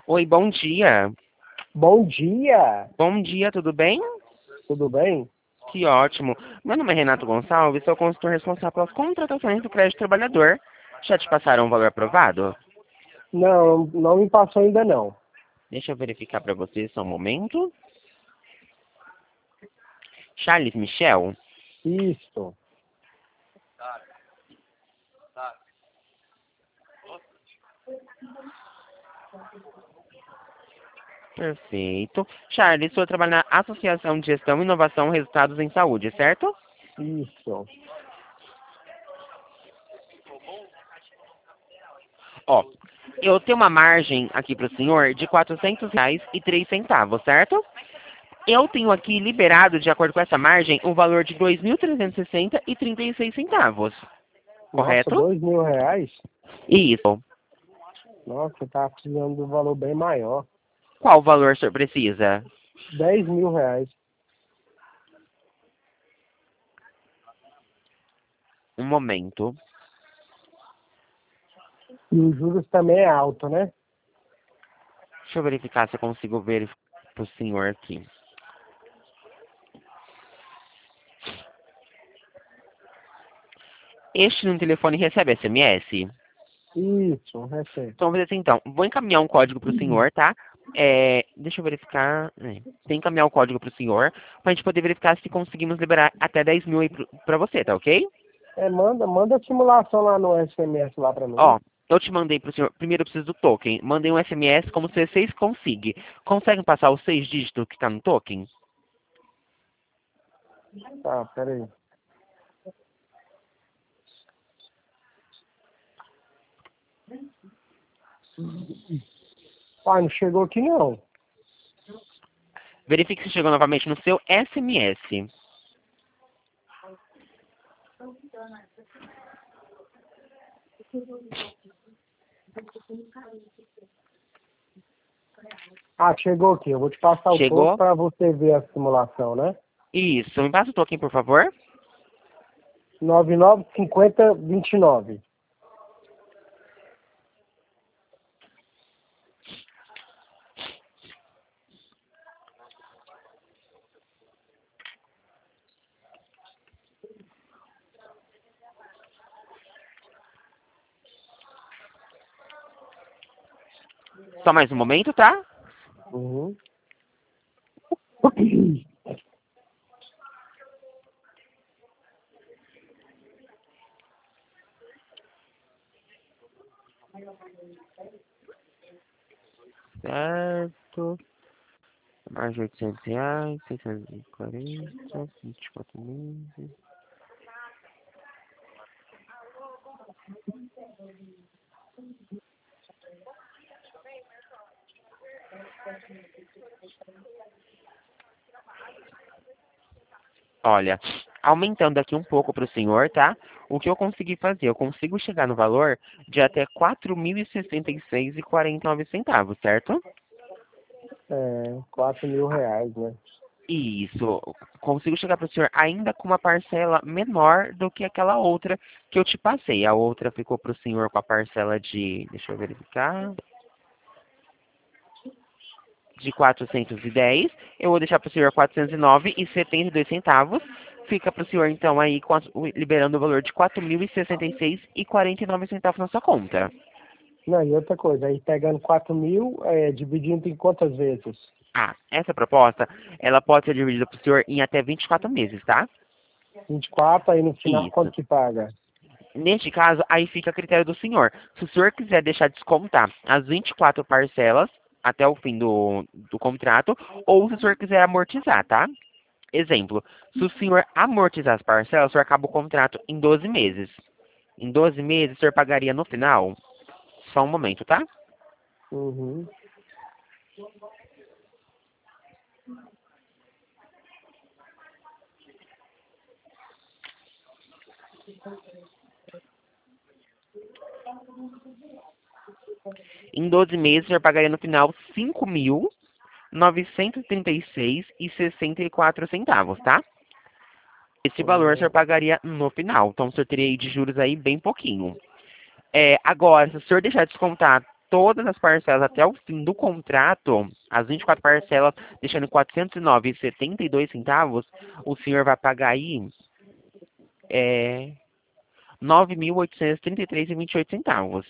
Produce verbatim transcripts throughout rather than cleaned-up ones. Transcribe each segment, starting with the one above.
Oi, bom dia. Bom dia, Bom dia, tudo bem? tudo bem? Que ótimo. Meu nome é Renato Gonçalves, sou consultor responsável pelas contratações do crédito trabalhador. Já te passaram um valor aprovado? Não, não me passou ainda não. Deixa eu verificar para você só um momento. Charles Michel? Isso. Perfeito. Charles, o senhor trabalha na Associação de Gestão, Inovação e Resultados em Saúde, certo? Isso. Ó, eu tenho uma margem aqui para o senhor de quatrocentos reais e três centavos, certo? Eu tenho aqui liberado, de acordo com essa margem, um valor de dois mil trezentos e sessenta e trinta e seis centavos. Nossa, Correto? dois mil reais? Isso. Nossa, você tá precisando de um valor bem maior. Qual valor o senhor precisa? Dez mil reais. Um momento. E os juros também é alto, né? Deixa eu verificar se eu consigo ver para o senhor aqui. Este no telefone recebe S M S? Isso, recebe. Então, vamos fazer assim, então. Vou encaminhar um código para o senhor, tá? É, deixa eu verificar. É, tem que encaminhar o código para o senhor, para a gente poder verificar se conseguimos liberar até dez mil aí para você, tá ok? É, manda, manda a simulação lá no S M S lá pra mim. Ó, eu te mandei para o senhor. Primeiro eu preciso do token. Mandei um S M S como C seis Consig. Conseguem passar os seis dígitos que está no token? Tá, peraí. Ah, não chegou aqui não. Verifique se chegou novamente no seu S M S. Ah, chegou aqui. Eu vou te passar o topo Chegou? pra você ver a simulação, né? Isso. Me passa o token, por favor. nove nove cinco zero dois nove. Só mais um momento, tá? Uhum. Certo. Mais de oitocentos reais, seiscentos e quarenta, vinte e quatro meses. Olha, aumentando aqui um pouco para o senhor, tá? O que eu consegui fazer? Eu consigo chegar no valor de até quatro mil e sessenta e seis e quarenta e nove centavos, certo? É, quatro mil reais, né? Isso. Consigo chegar para o senhor ainda com uma parcela menor do que aquela outra que eu te passei. A outra ficou para o senhor com a parcela de, deixa eu verificar, de quatrocentos e dez. Eu vou deixar para o senhor quatrocentos e nove e setenta e dois centavos. Fica para o senhor, então, aí com a- liberando o valor de quatro mil e sessenta e seis e quarenta e nove centavos na sua conta. Não, e outra coisa, aí pegando quatro mil, é, dividindo em quantas vezes? Ah, essa proposta, ela pode ser dividida para o senhor em até vinte e quatro meses, tá? Vinte e quatro, aí no final Isso. quanto que paga? Neste caso, aí fica a critério do senhor. Se o senhor quiser deixar descontar as vinte e quatro parcelas até o fim do, do contrato, ou se o senhor quiser amortizar, tá? Exemplo, se o senhor amortizar as parcelas, o senhor acaba o contrato em doze meses. Em doze meses, o senhor pagaria no final? Só um momento, tá? Uhum. Em doze meses, o senhor pagaria no final cinco mil novecentos e trinta e seis e sessenta e quatro centavos, tá? Esse valor o senhor Uhum. pagaria no final. Então, o senhor teria aí de juros aí bem pouquinho. É, agora, se o senhor deixar descontar todas as parcelas até o fim do contrato, as vinte e quatro parcelas, deixando quatrocentos e nove reais e setenta e dois centavos, o senhor vai pagar aí é, nove mil oitocentos e trinta e três reais e vinte e oito centavos.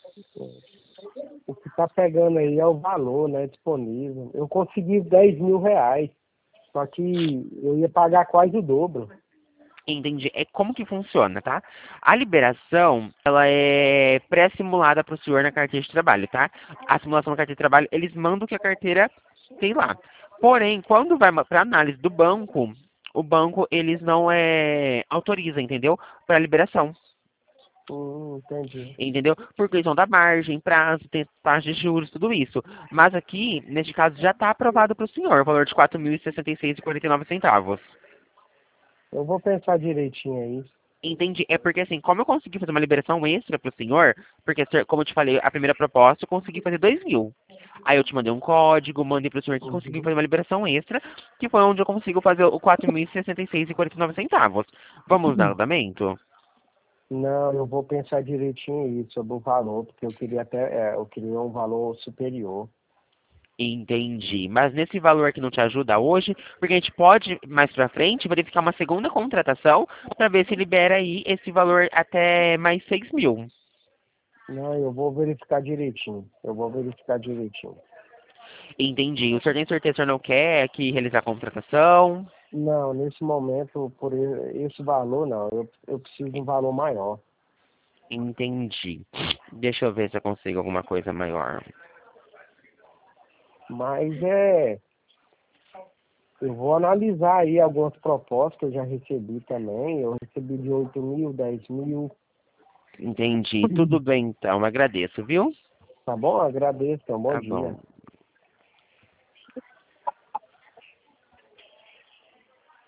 O que tá pegando aí é o valor, né, disponível. Eu consegui dez mil reais, só que eu ia pagar quase o dobro. Entendi. É como que funciona, tá? A liberação, ela é pré-simulada para o senhor na carteira de trabalho, tá? A simulação na carteira de trabalho, eles mandam o que a carteira tem lá. Porém, quando vai para análise do banco, o banco, eles não é, autorizam, entendeu? Para liberação. Hum, entendi. Entendeu? Por questão da margem, prazo, tem taxa de juros, tudo isso. Mas aqui, neste caso, já está aprovado para o senhor, o valor de quatro mil e sessenta e seis reais e quarenta e nove centavos. Eu vou pensar direitinho aí. Entendi. É porque assim, como eu consegui fazer uma liberação extra pro senhor, porque, como eu te falei, a primeira proposta eu consegui fazer dois mil. Aí eu te mandei um código, mandei pro senhor que conseguiu Uhum. fazer uma liberação extra, que foi onde eu consigo fazer o quatro mil e sessenta e seis reais e quarenta e nove centavos. Vamos dar andamento? Não, eu vou pensar direitinho aí sobre o valor, porque eu queria até, é, eu queria um valor superior. Entendi. Mas nesse valor que não te ajuda hoje, porque a gente pode, mais pra frente, verificar uma segunda contratação para ver se libera aí esse valor até mais seis mil. Não, eu vou verificar direitinho. Eu vou verificar direitinho. Entendi. O senhor tem certeza que o senhor não quer aqui realizar a contratação? Não, nesse momento, por e- esse valor, não. Eu, eu preciso de um valor maior. Entendi. Deixa eu ver se eu consigo alguma coisa maior. Mas é, eu vou analisar aí algumas propostas que eu já recebi também. Eu recebi de oito mil, dez mil. Entendi. Tudo bem, então. Agradeço, viu? Tá bom? Agradeço. Então, bom Tá dia. bom.